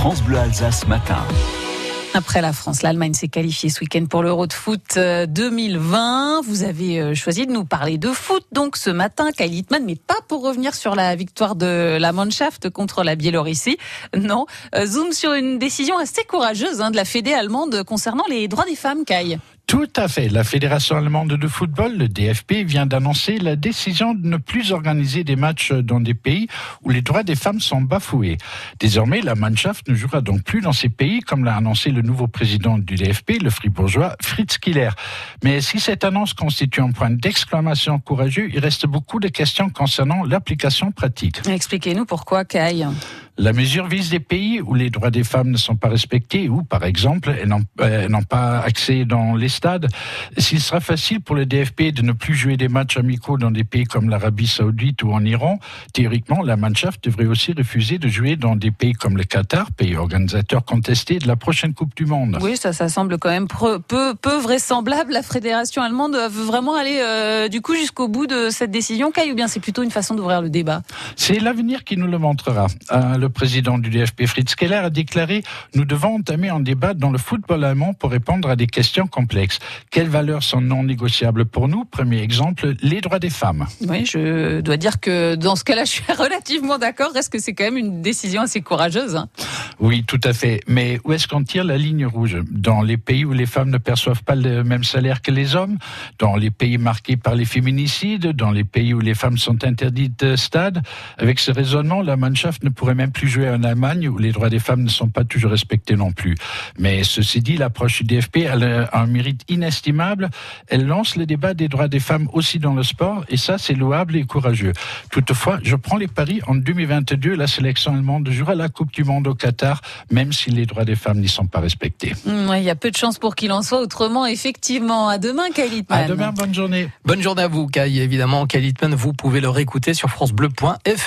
France Bleu Alsace matin. Après la France, l'Allemagne s'est qualifiée ce week-end pour l'Euro de foot 2020. Vous avez choisi de nous parler de foot donc ce matin, Kai Littmann, mais pas pour revenir sur la victoire de la Mannschaft contre la Biélorussie. Non, zoom sur une décision assez courageuse de la Fédé allemande concernant les droits des femmes, Kai. Tout à fait. La Fédération allemande de football, le DFB, vient d'annoncer la décision de ne plus organiser des matchs dans des pays où les droits des femmes sont bafoués. Désormais, la Mannschaft ne jouera donc plus dans ces pays, comme l'a annoncé le nouveau président du DFB, le fribourgeois Fritz Keller. Mais si cette annonce constitue un point d'exclamation courageux, il reste beaucoup de questions concernant l'application pratique. Expliquez-nous pourquoi, Kai. La mesure vise des pays où les droits des femmes ne sont pas respectés ou, par exemple, elles n'ont pas accès dans les stades. S'il sera facile pour le DFB de ne plus jouer des matchs amicaux dans des pays comme l'Arabie Saoudite ou en Iran, théoriquement, la Mannschaft devrait aussi refuser de jouer dans des pays comme le Qatar, pays organisateur contesté de la prochaine Coupe du Monde. Oui, ça semble quand même peu vraisemblable. La fédération allemande veut vraiment aller du coup jusqu'au bout de cette décision, Kai, ou bien c'est plutôt une façon d'ouvrir le débat? C'est l'avenir qui nous le montrera. Le président du DFB, Fritz Keller, a déclaré « Nous devons entamer un débat dans le football allemand pour répondre à des questions complexes. Quelles valeurs sont non négociables pour nous ? Premier exemple, les droits des femmes. » Oui, je dois dire que dans ce cas-là, je suis relativement d'accord. Reste que c'est quand même une décision assez courageuse. Oui, tout à fait. Mais où est-ce qu'on tire la ligne rouge ? Dans les pays où les femmes ne perçoivent pas le même salaire que les hommes ? Dans les pays marqués par les féminicides ? Dans les pays où les femmes sont interdites de stade ? Avec ce raisonnement, la Mannschaft ne pourrait même plus jouer en Allemagne où les droits des femmes ne sont pas toujours respectés non plus. Mais ceci dit, l'approche du DFB a un mérite inestimable. Elle lance le débat des droits des femmes aussi dans le sport et ça, c'est louable et courageux. Toutefois, je prends les paris. En 2022, la sélection allemande jouera la Coupe du Monde au Qatar, même si les droits des femmes n'y sont pas respectés. Il y a peu de chances pour qu'il en soit autrement, effectivement. À demain, Kai Littmann. À demain, bonne journée. Bonne journée à vous, Kai. Évidemment, Kai Littmann, vous pouvez le réécouter sur francebleu.fr.